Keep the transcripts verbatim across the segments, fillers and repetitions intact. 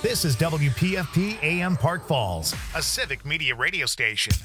This is W P F P A M Park Falls, a civic media radio station.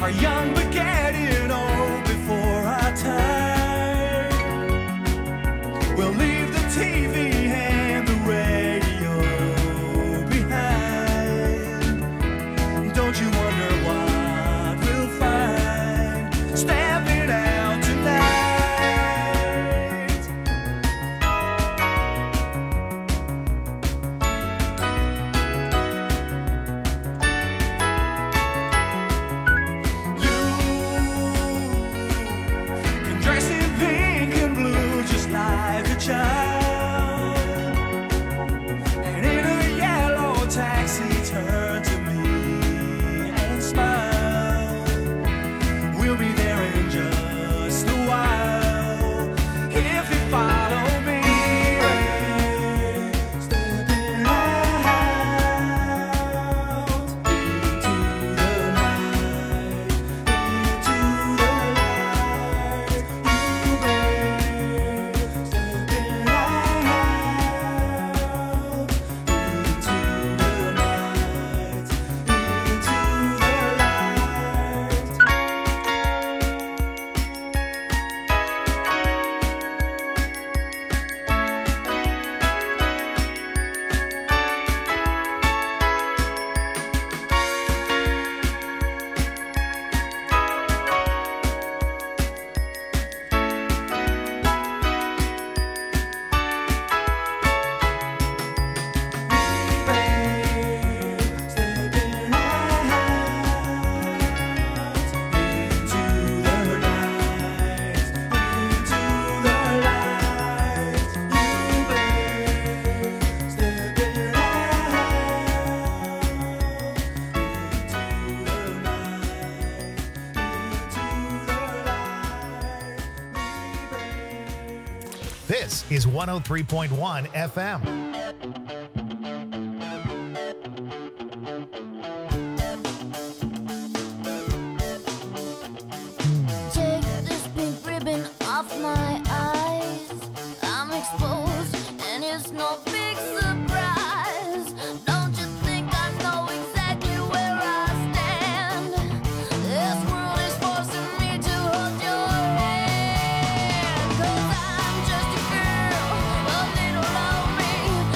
are young but getting old before our time. We'll leave the T V and the radio behind. Don't you wonder what we'll find stepping out tonight? Child, and in a yellow taxi, turn to me and smile. We'll be there in just a while if you follow me. Stepping out into the night, into the light, you babe. Stepping out into the night, into the light. This is one oh three point one F M. Take this pink ribbon off my eyes. I'm exposed, and it's no big surprise. Don't you think I know exactly where I stand? This world is forcing me to hold your hand. 'Cause I'm just a girl, a little lonely.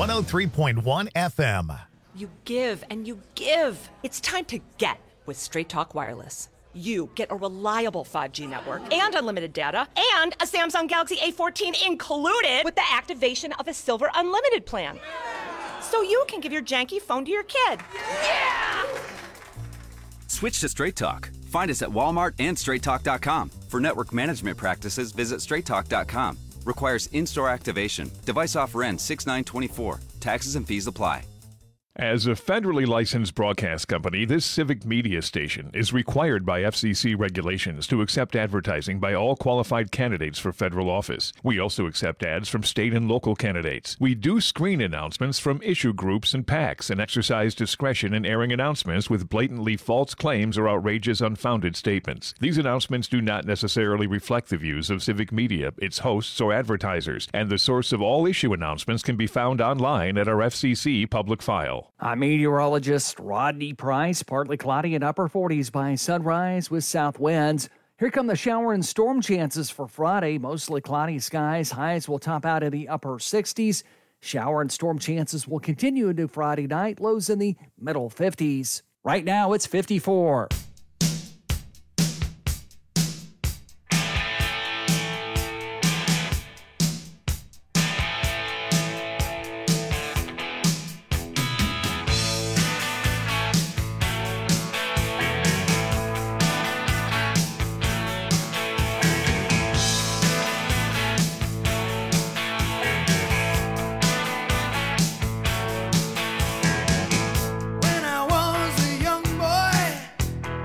one oh three point one F M. You give and you give. It's time to get with Straight Talk Wireless. You get a reliable five G network and unlimited data and a Samsung Galaxy A fourteen included with the activation of a Silver Unlimited plan. So you can give your janky phone to your kid. Yeah! Switch to Straight Talk. Find us at Walmart and straight talk dot com. For network management practices, visit straight talk dot com. Requires in-store activation. Device offer ends six nine twenty-four. Taxes and fees apply. As a federally licensed broadcast company, this civic media station is required by F C C regulations to accept advertising by all qualified candidates for federal office. We also accept ads from state and local candidates. We do screen announcements from issue groups and PACs and exercise discretion in airing announcements with blatantly false claims or outrageous, unfounded statements. These announcements do not necessarily reflect the views of civic media, its hosts, or advertisers, and the source of all issue announcements can be found online at our F C C public file. I'm meteorologist Rodney Price. Partly cloudy and upper forties by sunrise with south winds. Here come the shower and storm chances for Friday. Mostly cloudy skies. Highs will top out in the upper sixties. Shower and storm chances will continue into Friday night. Lows in the middle fifties. Right now it's fifty-four. When I was a young boy,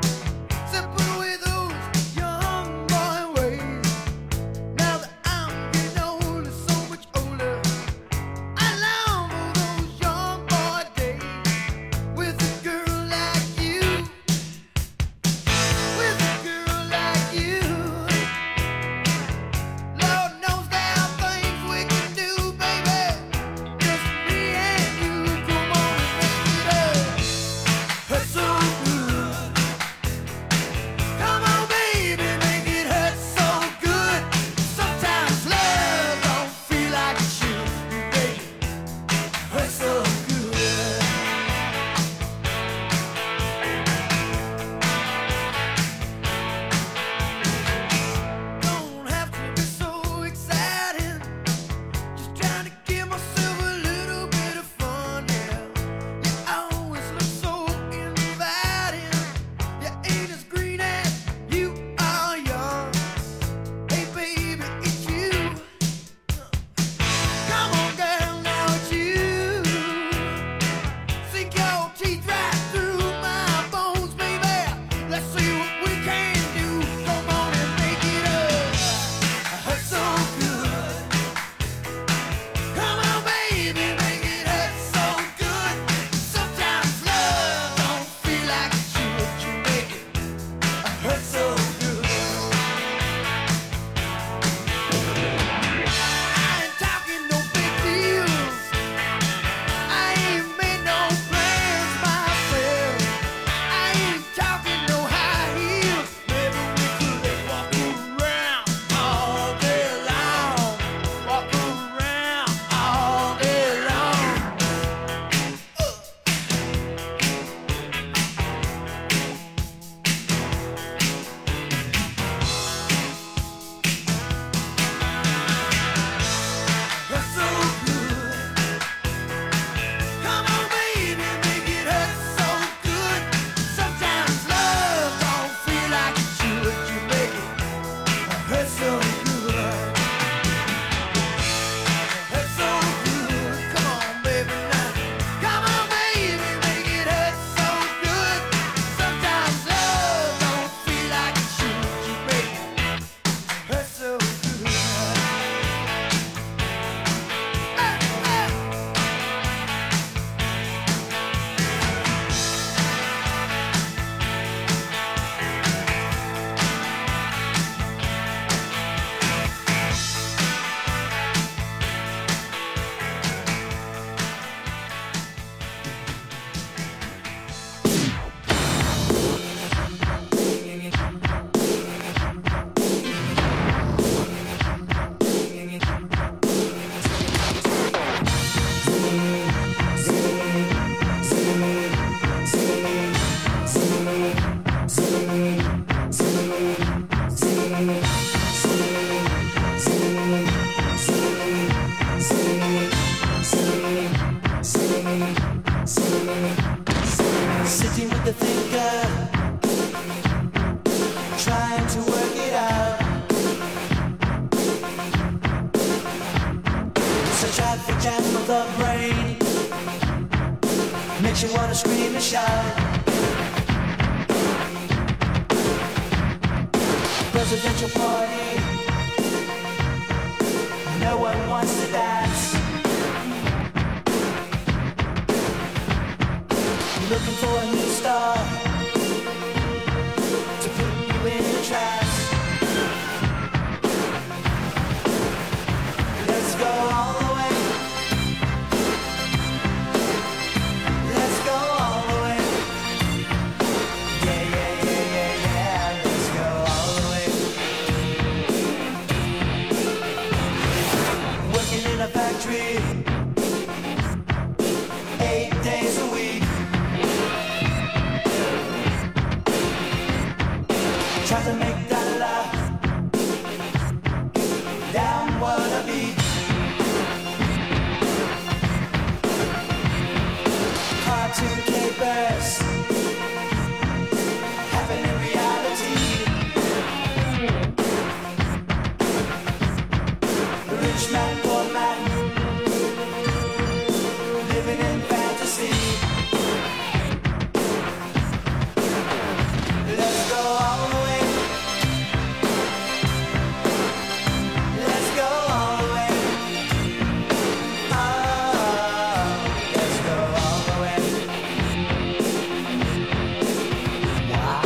Makes you wanna scream and shout. Presidential party. No one wants to dance. You're looking for a new star to put you in a trance. Let's go all the way. Let's go all the way. Yeah, yeah, yeah, yeah, yeah. Let's go all the way. Working in a factory, eight days a week. Try to make that laugh down what I beat. Cartoon capers happen in reality. Rich man, poor man, living in fantasy. Let's go all the way. Let's go all the way. Oh, let's go all the way. Wow.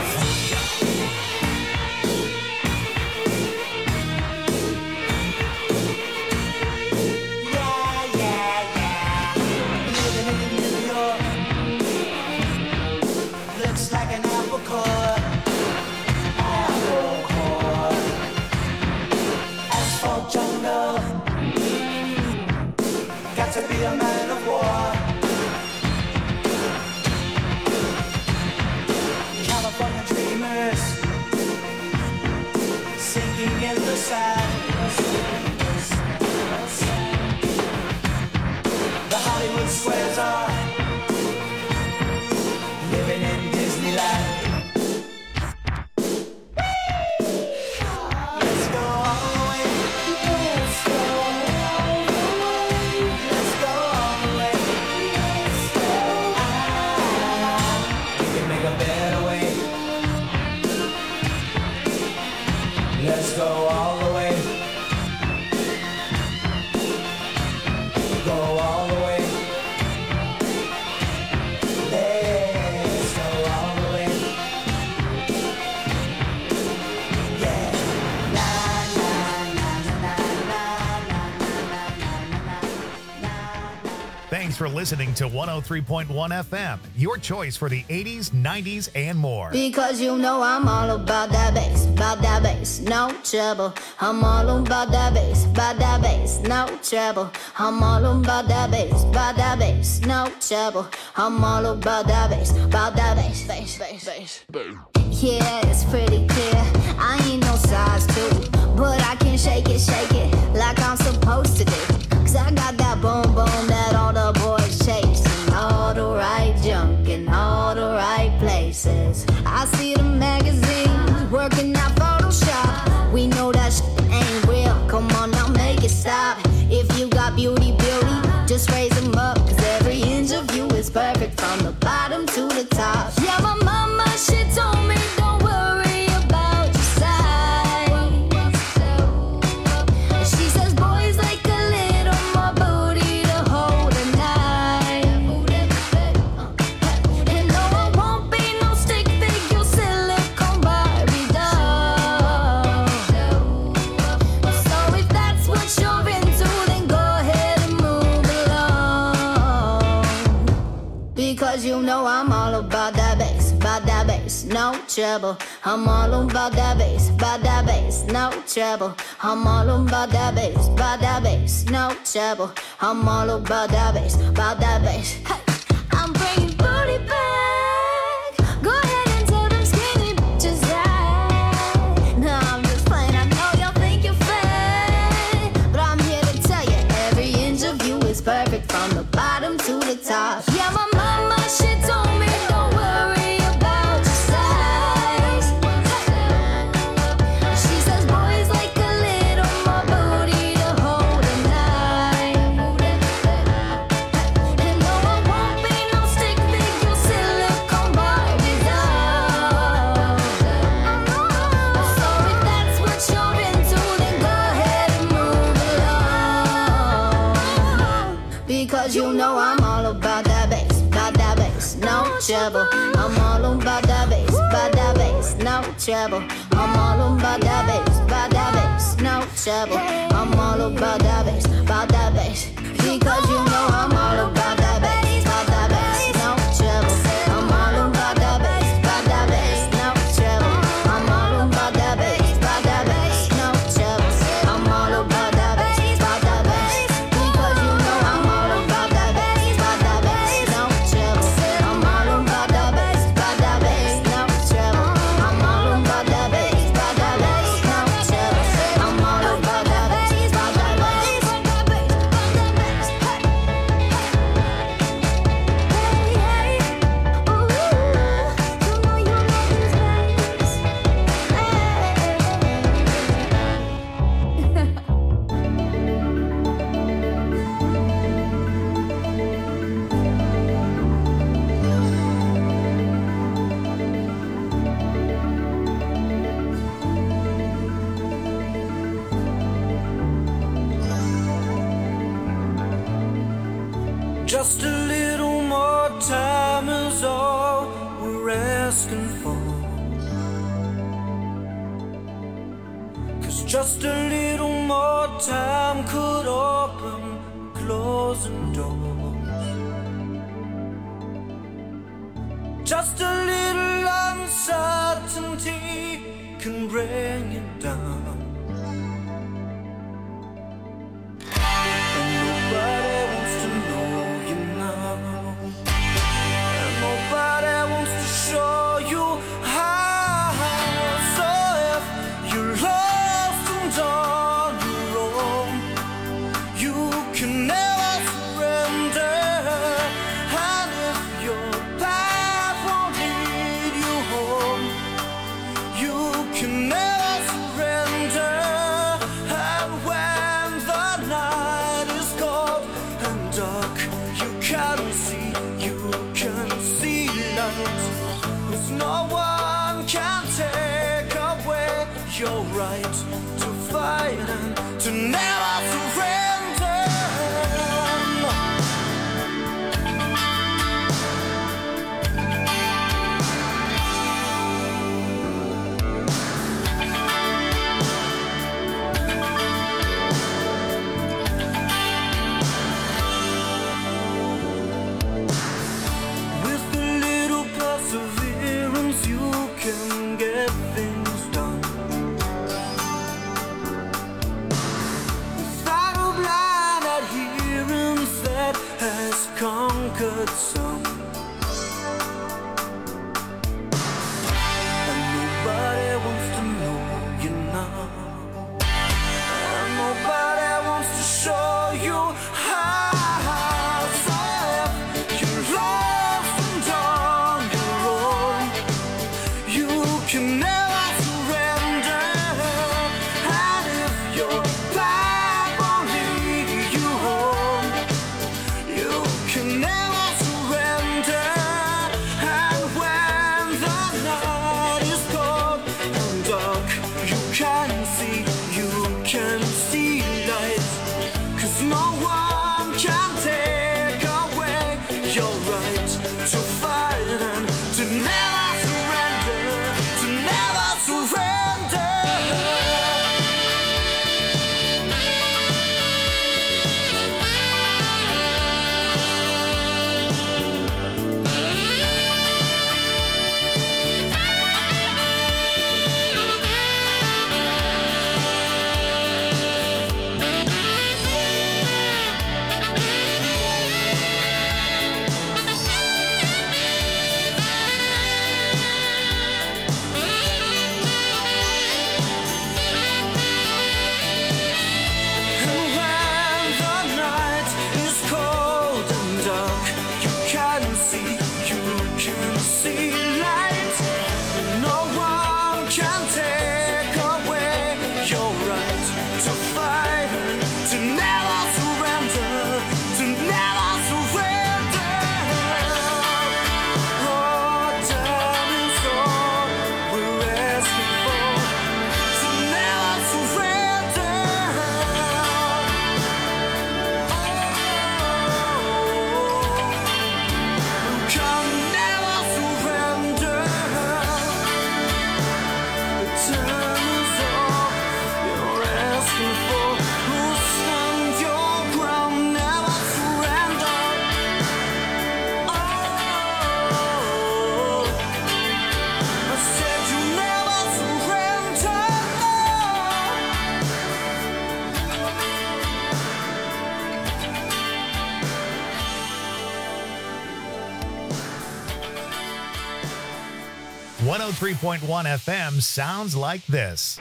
Yeah, yeah, yeah. Living in New York looks like an apple core. Apple core. Asphalt jungle. Got to be a man of war. California dreamers sinking in the sand. The Hollywood squares are living in Disneyland. Let's go all the way. Let's go all the way. Let's go all the way. Ah, we can make a better way. Let's go all the way. Go all the way. Let's go all the way. Yeah. La la la la la la la la. Thanks for listening to one oh three point one F M, your choice for the eighties, nineties, and more. Because you know I'm all about that bass, about that bass, no trouble. I'm all about that bass, about that bass, no trouble. I'm all about that bass, about that bass, no trouble. I'm all about that bass, about that bass, bass, bass, bass. Yeah, it's pretty clear. I ain't no size two, but I can shake it, shake it like I'm supposed to do. Cause I got that boom boom that all the boys chase, and all the right junk in all the right places. I see the magazines working out Photoshop. We know that shit ain't real. Come on now, make it stop. If you got beauty, beauty, just raise them up. Cause every inch of you is perfect from the bottom to the top. Yeah, my mama, she told me don't worry about your size. She says boys like a little more booty to hold at night. And no, I won't be no stick figure silicone Barbie doll. So if that's what you're into, then go ahead and move along. Because you know I'm all about that bass, about that bass, no trouble. I'm all about that bass, about that bass, no trouble. I'm all about that bass, about that bass, no trouble. I'm all about that bass, about that bass. Hey, I'm bringing booty back. Go ahead and tell them skinny bitches that. No, I'm just playing. I know y'all think you're fat, but I'm here to tell you every inch of you is perfect from the bottom to the top. Yeah, my mama, she told me don't worry about your size. She says boys like a little more booty to hold at night. And no, I won't trouble. I'm all about that bass, about that bass, no trouble. I'm all about that bass, about that bass. Because you know I'm all about that bass, about that bass, no trouble. I'm all about that bass, about that bass, no trouble. I'm all about that bass, about that bass, no trouble. I'm all about that bass, about that bass. Because you know I'm all about that bass, about that bass, no trouble. I'm all about that bass, about that bass, no trouble. I'm all about that bass, about that bass, no trouble. I'm all about that bass, about that bass, about that bass, about that bass. Hey, hey, ooh, you know you love this bass. Just a little more time is all we're asking for. 'Cause just a little more time could open closing doors. Just a little uncertainty can bring it down. And nobody wants to know you now. And nobody wants to show you how. So if you're lost and on your own, you can never surrender. And if your path won't lead you home, you can never surrender. And when the night is cold and dark, you can see, you can see light. 'Cause no one can take away your right to fight and to never surrender. With a little perseverance, you can get things done. Without a blind adherence that has conquered some. And nobody wants to know you now. And nobody wants to show you how. So if you're lost and on your own, you can never surrender. And if your path won't lead you home, you can never surrender. And when the night is cold and dark, you can see, you can see light. 'Cause no one can take away your right to fight and to never surrender, to never surrender. And when the night is cold and dark, you can see, you can see light. No one can take away your right to fight and to never surrender, to never surrender. Oh, time is all we're asking for, to never surrender. You can never surrender. oh three point one F M sounds like this.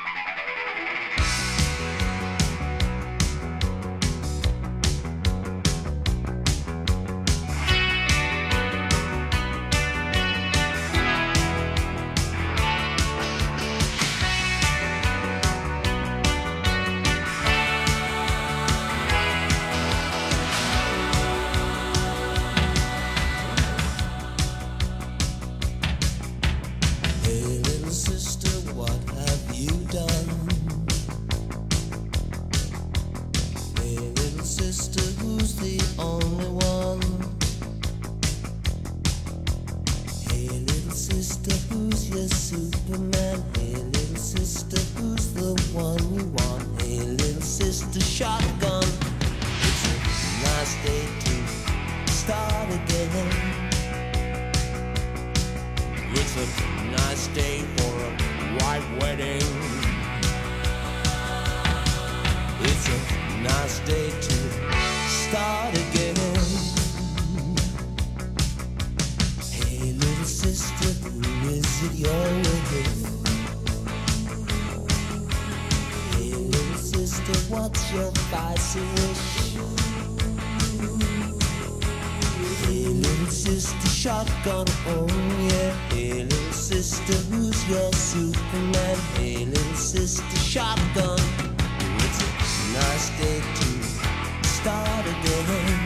Shotgun, oh yeah. Hey little sister, who's your Superman? Hey little sister, shotgun. It's a nice day to start again.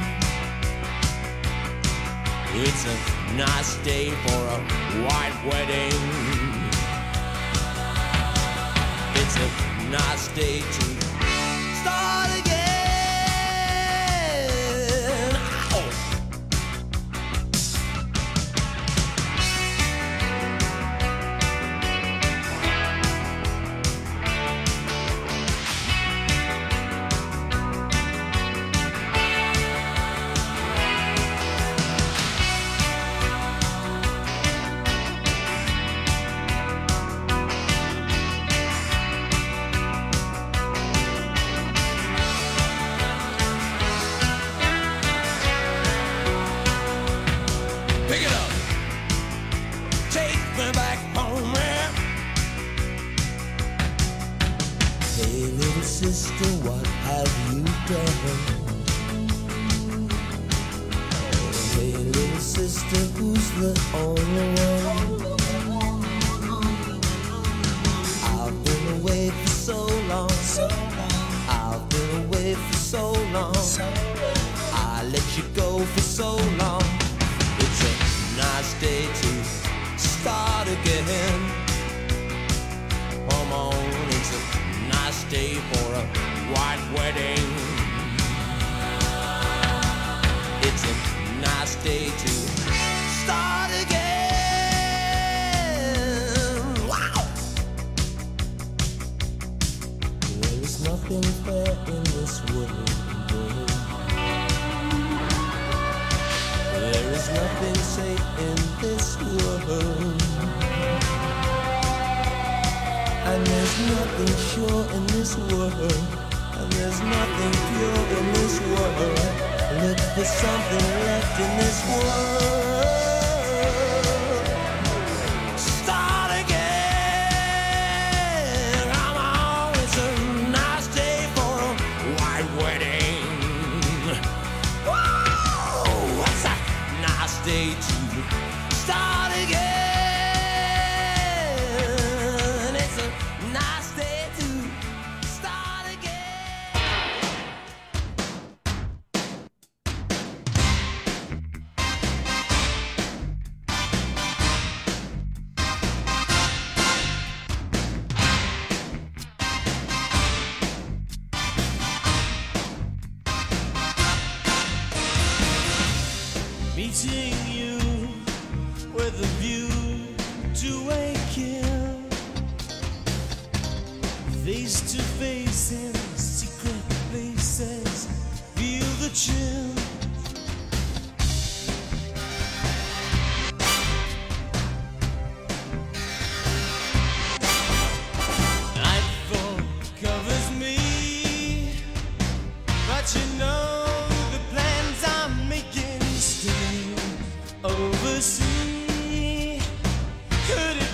It's a nice day for a white wedding. It's a nice day to start again. Oversee, could it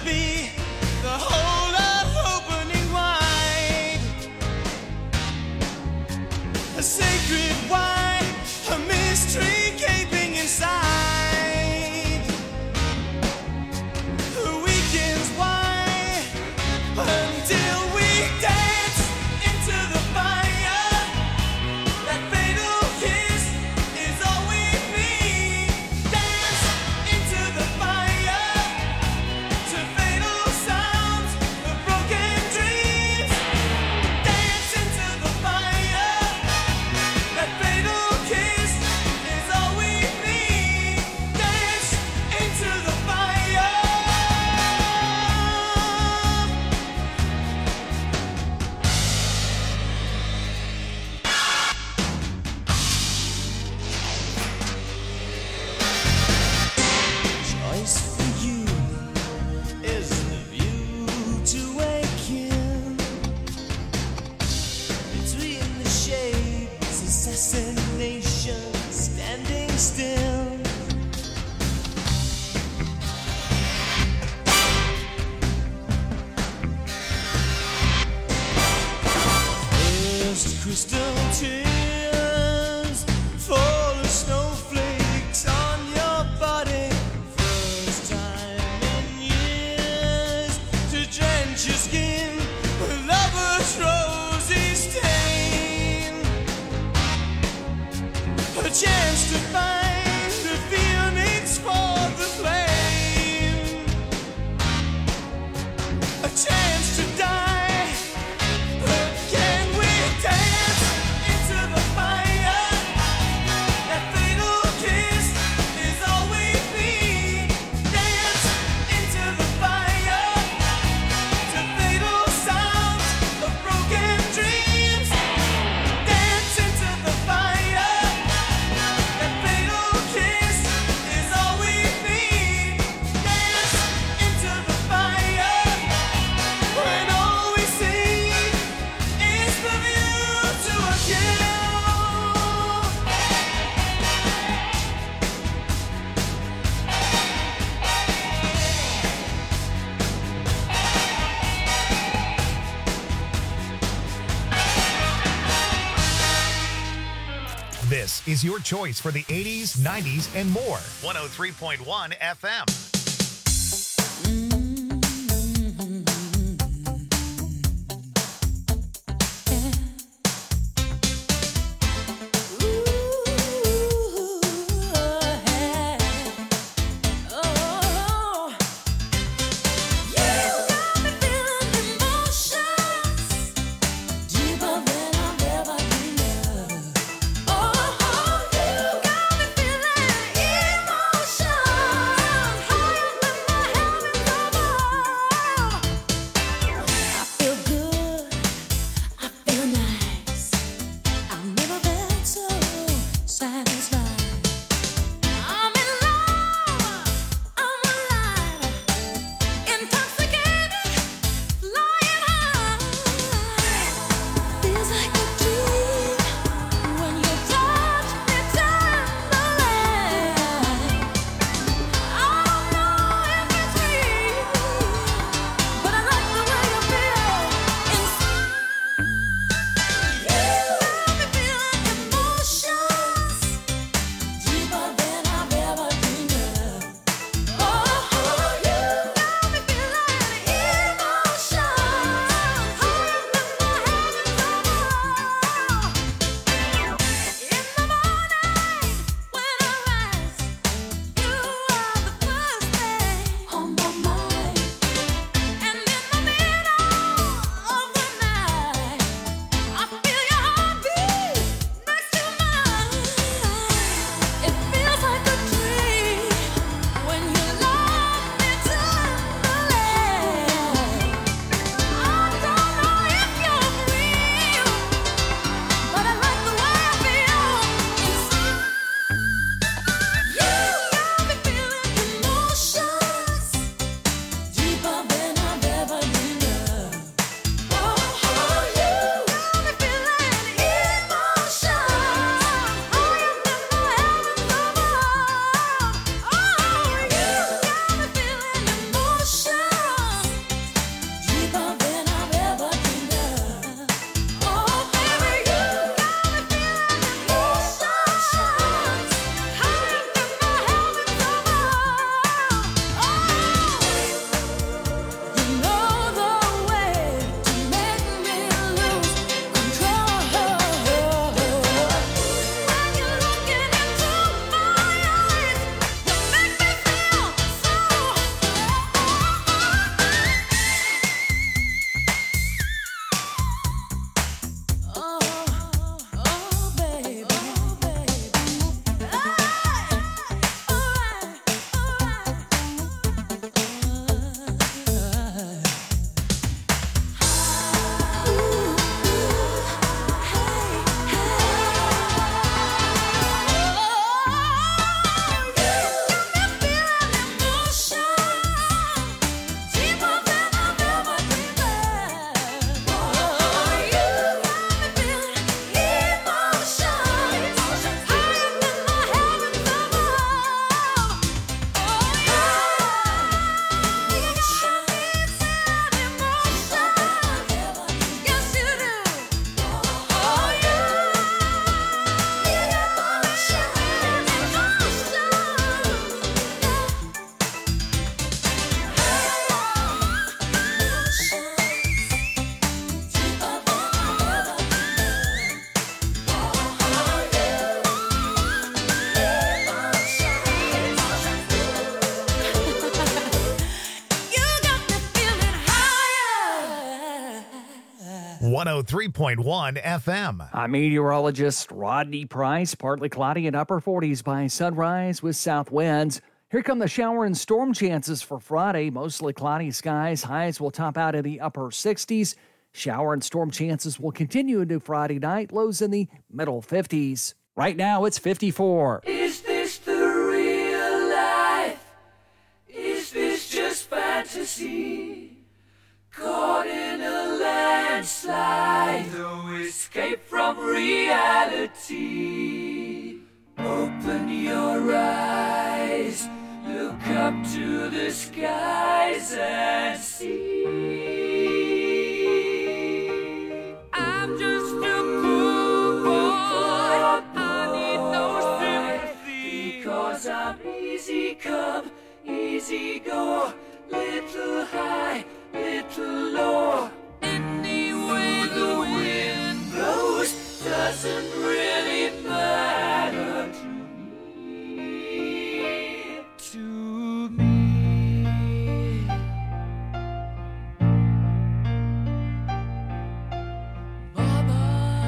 chance to find the feelings for the flame, a chance to die, but can we dance into the fire? That fatal kiss is all we need. Dance into the fire, to fatal sounds of broken dreams. Dance into the fire. That fatal kiss is all we need. Dance into the fire, when all we see is the view to a kill. This is your choice for the eighties, nineties, and more. one oh three point one F M. Oh, you got me feeling emotions. one oh three point one F M. I'm meteorologist Rodney Price. Partly cloudy and upper forties by sunrise with south winds. Here come the shower and storm chances for Friday. Mostly cloudy skies. Highs will top out in the upper sixties. Shower and storm chances will continue into Friday night. Lows in the middle fifties. Right now, it's fifty-four. Is this the real life? Is this just fantasy? Caught in a landslide, no escape from reality. Open your eyes, look up to the skies and see. I'm just a poor boy, I need no sympathy, because I'm easy come, easy go, little high, little low. Any way the wind blows doesn't really matter to me, to me. Mama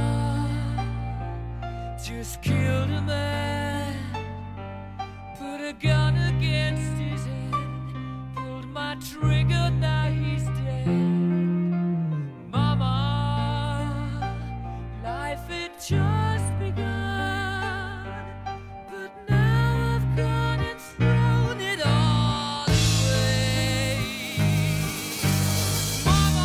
just killed a man, put a gun against his head, pulled my trigger, now he's dead. Mama, life had just begun, but now I've gone and thrown it all away. Mama,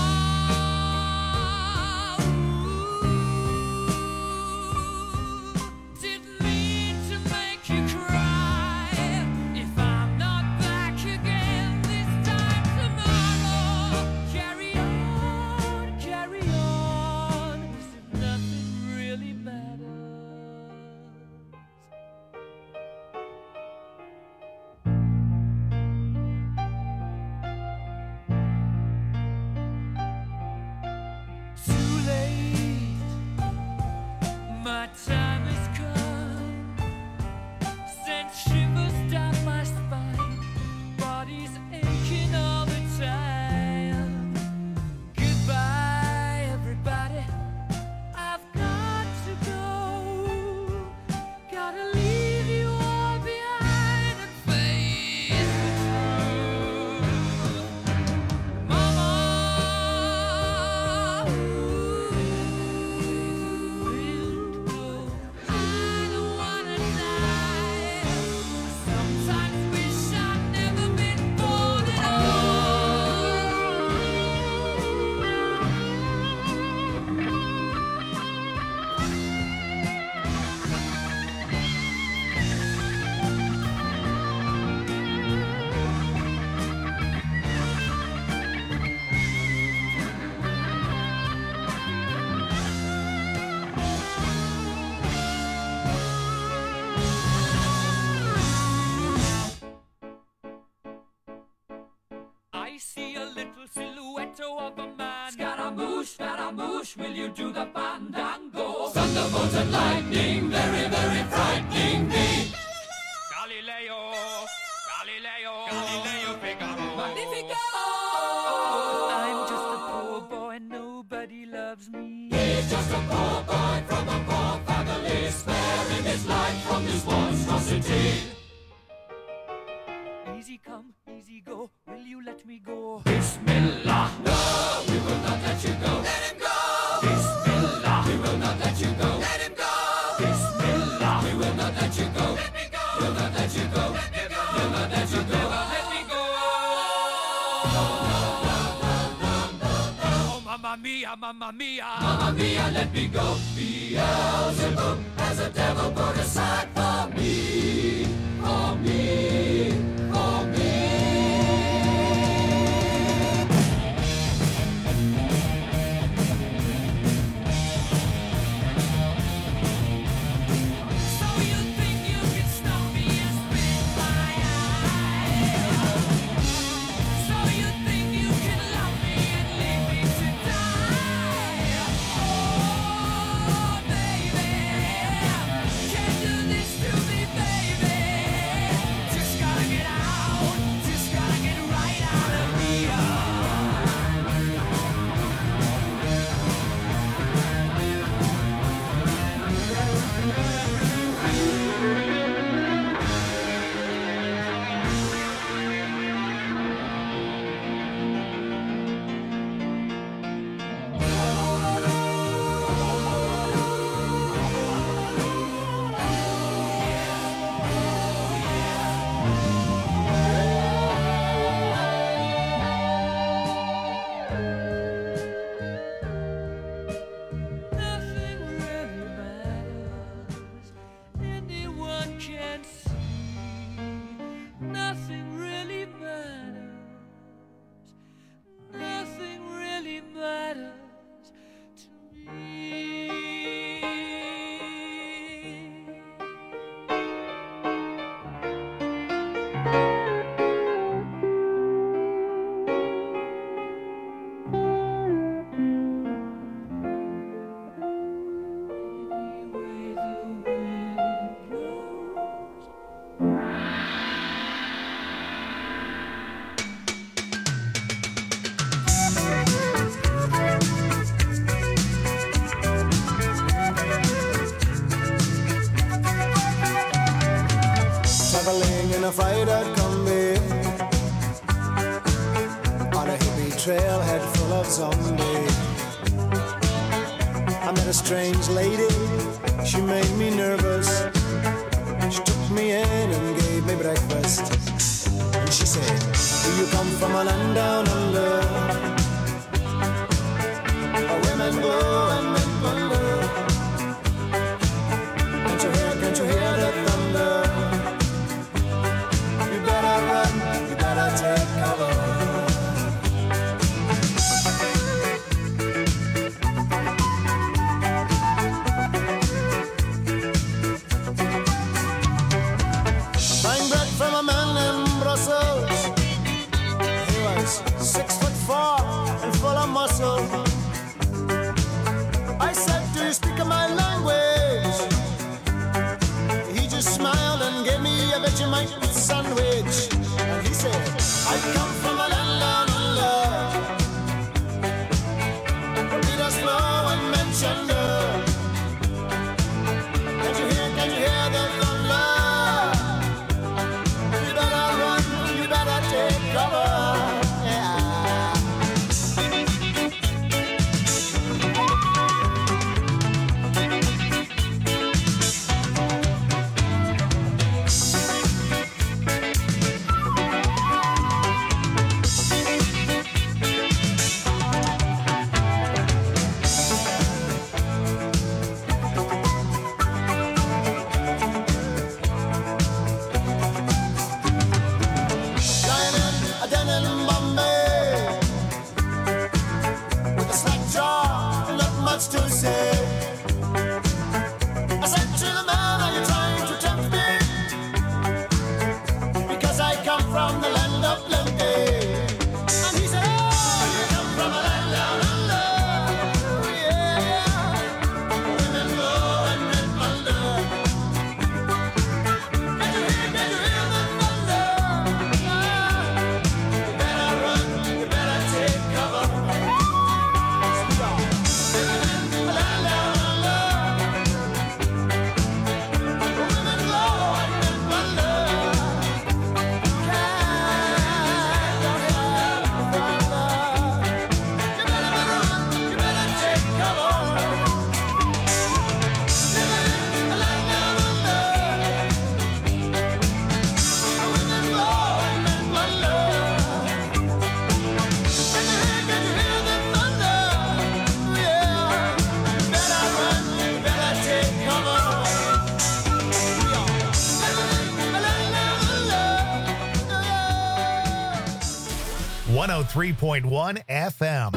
ooh, didn't mean to make you cry. If I'm not back again this time tomorrow, carry on, carry on, as if nothing really matters. Too late, my time has come, sent shivers down my spine, body's aching all the time. Goodbye, everybody, I've got to go, gotta leave you all behind and face the truth. Mama, I don't wanna die. Sometimes wish I'd never been born at I see a little silhouette of a man. Scaramouche, Scaramouche, will you do the fandango? Thunderbolt and lightning, very, very frightening me. Galileo, Galileo, Galileo Figaro. Magnifico! I'm just a poor boy, nobody loves me. He's just a poor boy from a poor family, sparing his life from this monstrosity. Easy come, easy go, will you let me go? Bismillah, no, we will not let you go. Let him go! Bismillah, we will not let you go. Let him go! Bismillah, we will not let you go. Let me go! We'll not let you go. Let me go! We'll not let you go. Let me go! Oh, mamma mia, mamma mia, mamma mia, let me go. Beelzebub has a devil put aside for me, for me, for me. So you think you can stop me and spit my eye? So you think you can love me and leave me to die? Oh, baby, can't do this to me, baby. Just gotta get out. trailhead full of zombies. I met a strange lady, she made me nervous. She took me in and gave me breakfast. And she said, do you come from a land down under? Where women go and men wonder. Can't you hear, can't you hear the thunder? You better run, you better take cover. Six foot four and full of muscle. I said, do you speak my language? He just smiled and gave me a Vegemite sandwich. And he said, I come from a land down under, where Peter's flow and mentioned her. Can't you hear, can't you hear the thunder? You better run, you better take cover. To say, I said to the man, are you trying to tempt me? Because I come from the land of plenty. And he said, oh, you come from a land down under. Yeah, women go and men wonder. Can't you hear, can't you hear the thunder? You better run, you better take cover. one oh three point one F M.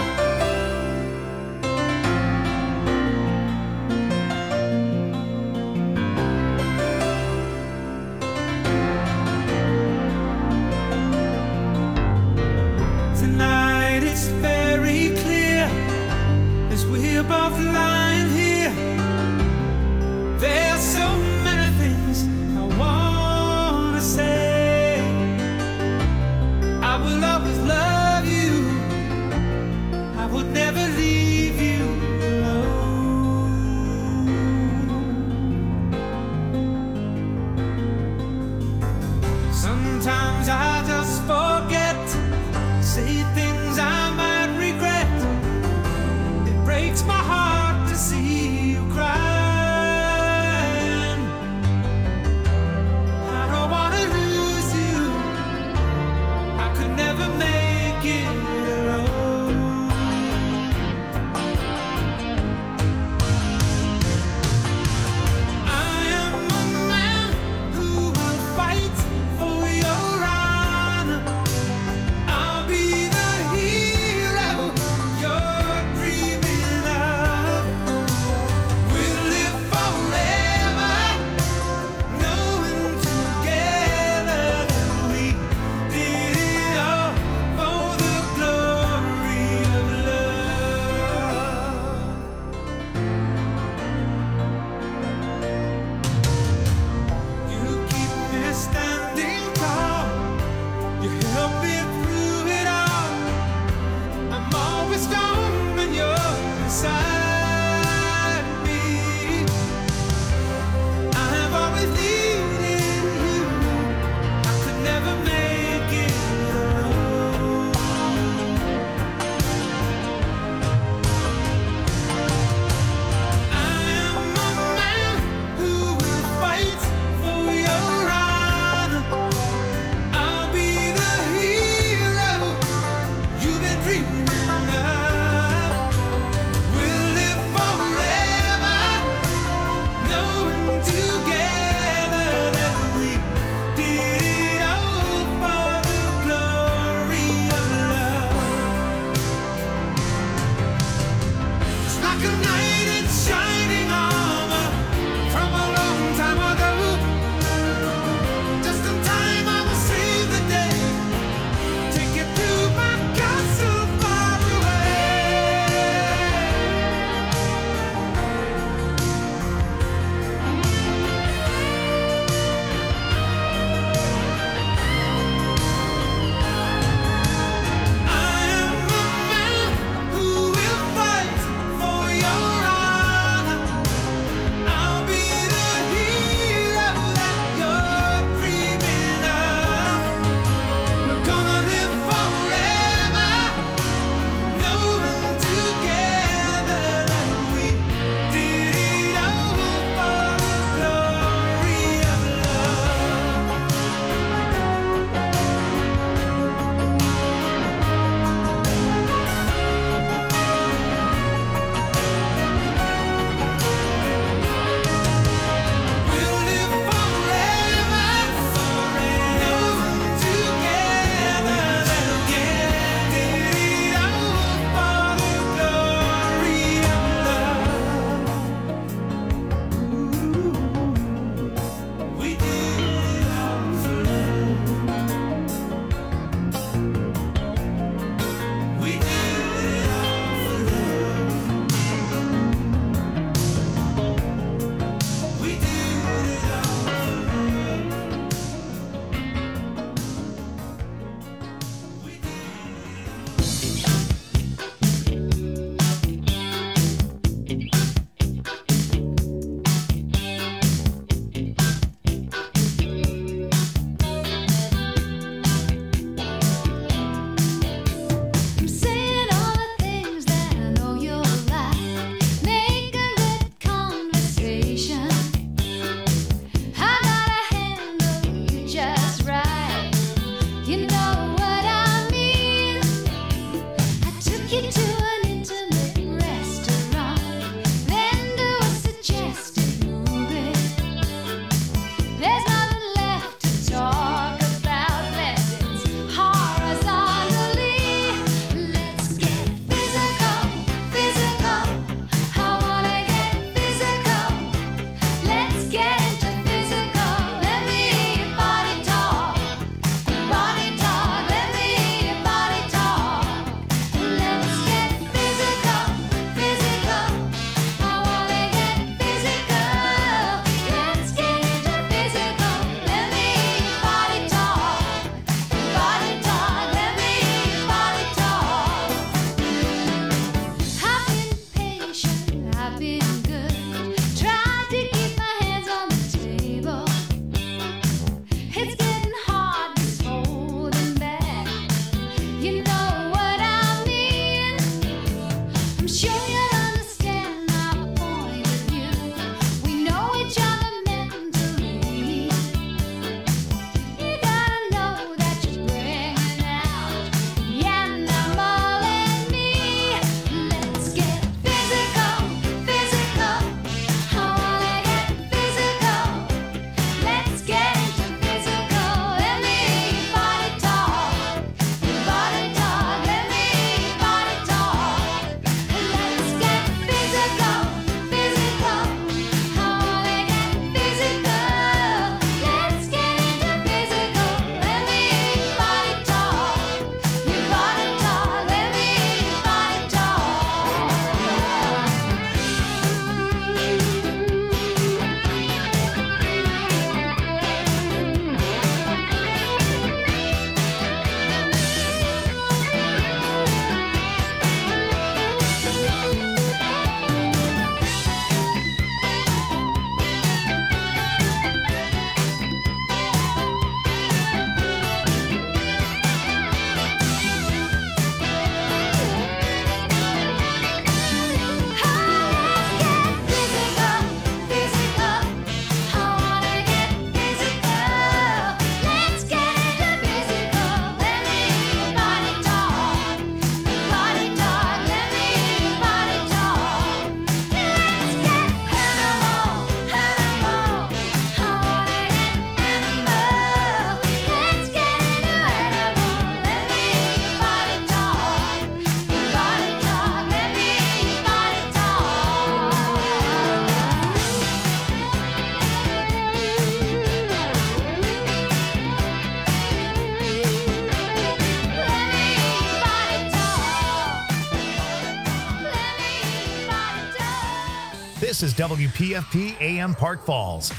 Tonight it's very clear as we're both lying here. There's so many things I wanna say. I will always love you. I would never leave you alone. Sometimes I just forget, say things I might regret. It breaks my heart. Sure you understand my point of view. We know each other mentally. You gotta know that you're bringing out the animal in me. Let's get physical, physical. I wanna get physical. Let's get into physical. Let me body talk, body talk. Let me body talk. Let's get physical, physical. I wanna get physical. Let's get into physical. Let me body talk, you body talk. Let me body This is W P F P A M Park Falls.